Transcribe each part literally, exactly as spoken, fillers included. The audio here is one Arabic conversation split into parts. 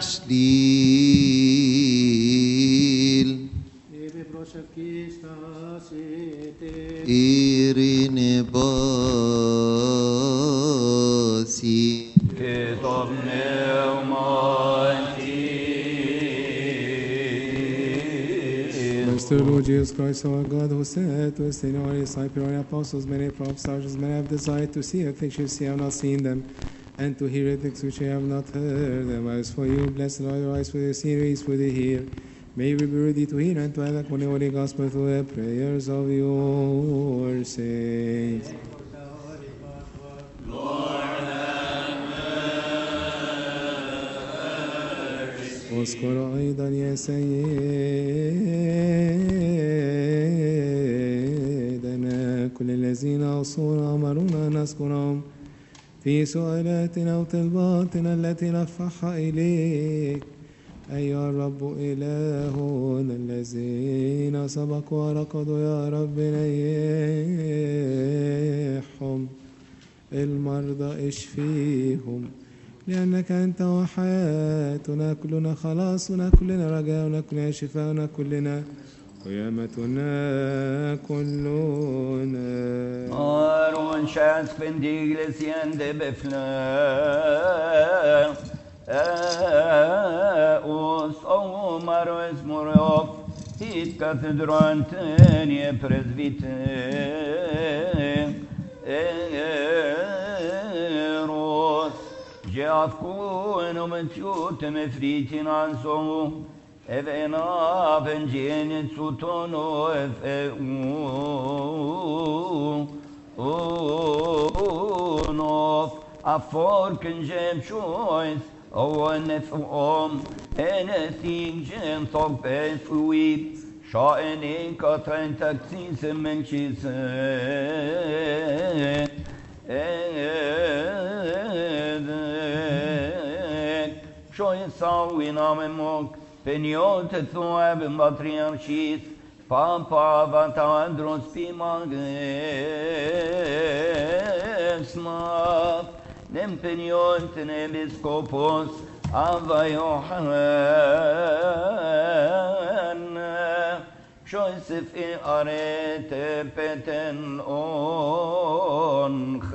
Slil Irine Basi Through Lord Jesus Christ, our God, who said to us in our disciples, our apostles, many prophets, such many have desired to see things which they have not seen them, and to hear things which they have not heard them. As for you, blessed are your eyes for the see, ears for the hear. May we be ready to hear and to act upon the Holy Gospel through the prayers of your saints. واذكر أيضا يا سيدنا كل الذين أوصونا أمرونا أن نذكرهم في سؤالاتنا وطلباتنا التي نرفعها إليك أيها الرب إلهنا. الذين سبقوا ورقدوا يا رب نيحهم، المرضى اشفيهم، لأنك أنت وحياتنا كلنا خلاصنا كلنا رجاؤنا كلنا شفاؤنا كلنا قيامتنا كلنا. Aron känns bendigelsende beflö oss omar och smorop hit katedranten i presbyteros Jafkun och mentjute med fritin ansång Even av en genet soton och efe unof a forken jem choice och en efe om anything jem tog ben fuip sha en enka train taxis men chise Shoy sawi namemok Peniote thuab matriarchis Papa vatandros pimagesma Nem peniote nebiskopos Ava Yohan Joseph i arete peten on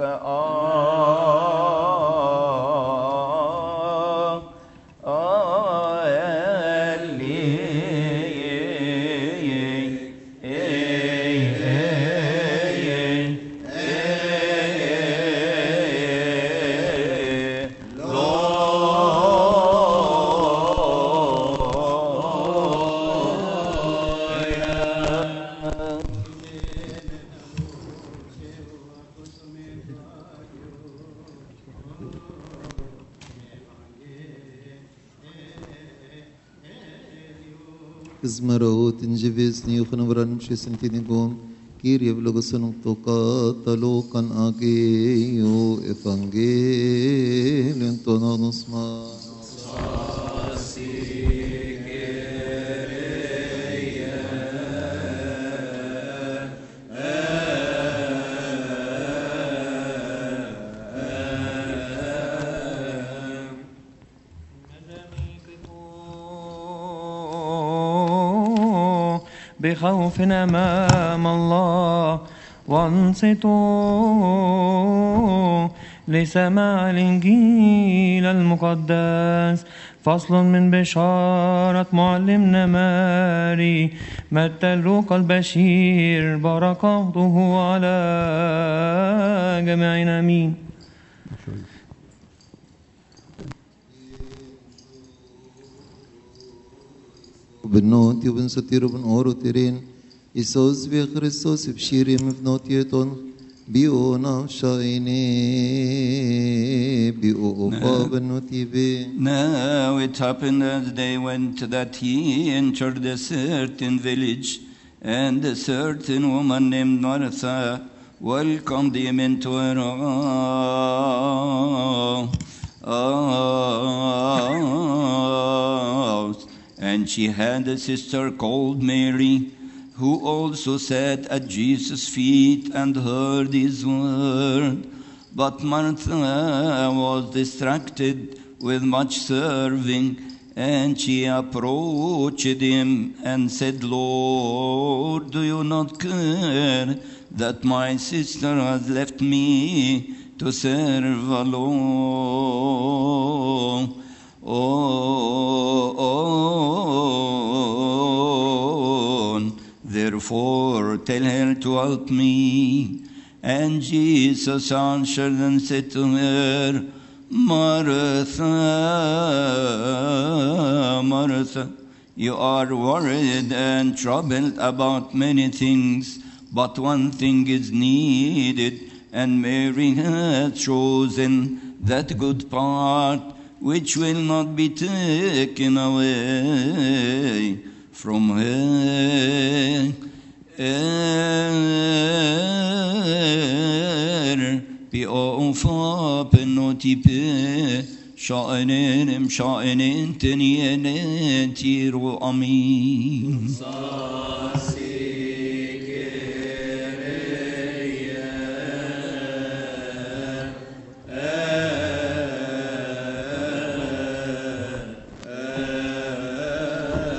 Zmarot injivis ni ukhnavran mshisintinigum Kyrie vlogosunum tokatalokan ageo evangelion tonanusma بخوف أمام الله وانصتوا لسماع الإنجيل المقدس. فصل من بشارة معلمنا ماري متى لوقا البشير بركاته على جميعنا آمين. بنوت يبن ستير بن أورو تيرين إيسوس في خريستوس بشيري مفنوت يتون بيونا شايني بيو أوفا بنوتي بي. Now it happened as they went that he entered a certain village, and a certain woman named Martha welcomed him into her house. And she had a sister called Mary, who also sat at Jesus' feet and heard his word. But Martha was distracted with much serving, And she approached him and said, Lord, do you not care that my sister has left me to serve alone? Oh, therefore tell her to help me. And Jesus answered and said to her, Martha, Martha, you are worried and troubled about many things, but one thing is needed, and Mary has chosen that good part which will not be taken away from her. Er bi ofa penoti pe sha'anen em sha'anen teniyene tiru amin.